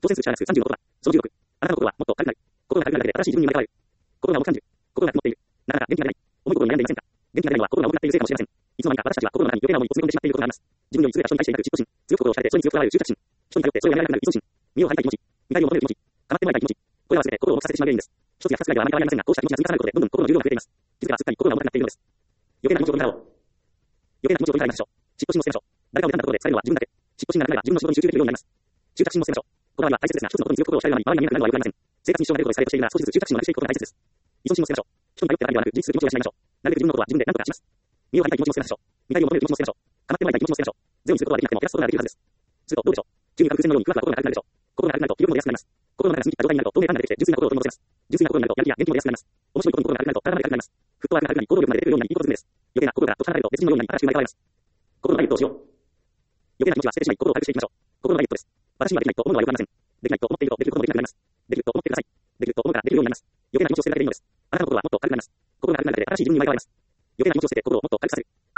当選数者が30のことは、その16。あなたの心はもっと軽くなる。心が軽くなるだけで新しい自分に生まれ変わる。心が重く30。心が曇っている。なかなか元気が出ない。重いことに悩んでいませんか？元気が出ないのは心が重くなっているせいかもしれません。いつの間にか私たちは心の中に余計な思いを詰め込んでしまっていることがあります。自分より優れた人に対して抱く嫉妬心、強く心をされてそれに強く抗う執着心、人に頼ってそれをやめられなくなる依存心、身を張りたい気持ち、見返りを求める気持ち、構ってもらいたい気持ち、これらは全て心を重くさせてしまう原因です。一つや二つくらいでは何かありませんが、こうした気持ちが積み重なることでどんどん心の重量が増えています。気づけばすっかり心が重くなっているのです。余計な気持ちを取り払おう。余計な気持ちを取り払いましょう。嫉妬心を捨てましょう。誰かを妬んだところでされるのは自分だけ。嫉妬心がなくなれば自分の仕事に集中できるようになります。執着心も捨てましょう。この場合は大切ですが、一つのことに強く心を主体に周りが見えなくなるのは良くありません。生活に支障が出ることでされているなら少しずつ執着心をなくしていくことが大切です。依存心も捨てましょう。人に頼ってばかりではなく、自立する気持ちを養いましょう。なるべく自分のことは自分で何とかします。身を張りたい気持ちも捨てましょう。見返りを求める気持ちも捨てましょう。構ってもらいたい気持ちも捨てましょう。ゼロにすることはできなくても減らすことができるはずです。するとどうでしょう。急に空前のようにふわふわ心が軽くなるでしょう。心が軽くなると気分も出やすくなります。心の中が過ぎた状態になると透明感が出てきて純粋な心を取り戻せます。純粋な心になるとやる気や元気も出やすくなります。面白いことに心が軽くなると体まで軽くなります。フットワークが軽くなり行動力が出てくるようになりいいことずくめです。余計な心から解き放たれると別人のようになり新しく生まれ変わります。心のダイエットをしよう。余計な気持ちは捨ててしまい心を軽くしていきましょう。心のダイエットです。私にはできないと思うのは良くありません。できないと思っているとできることもできなくなります。できると思ってください。できると思うからできるようになります。余計な気持ちを捨てるだけでいいのです。あなたの心はもっと軽くなります。心が軽くなるだけで新しい自分に生まれ変わります。余計な気持ちを捨てて心をもっと軽くさせる。